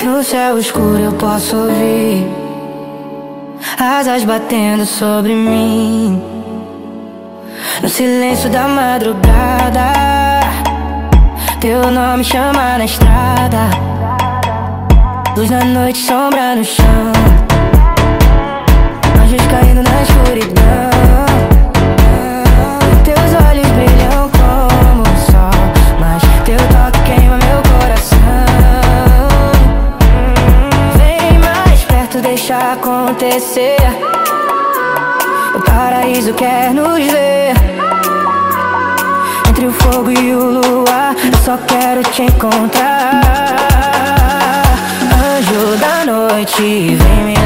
No céu escuro eu posso ouvir asas batendo sobre mim. No silêncio da madrugada, teu nome chama na estrada. Luz na noite, sombra no chão, anjos caindo na escuridão. Teus olhos brilham como o sol, mas teu toque queima meu coração. Vem mais perto, deixa acontecer. O paraíso quer nos ver. Entre o fogo e o luar, eu só quero te encontrar. Anjo da noite, vem me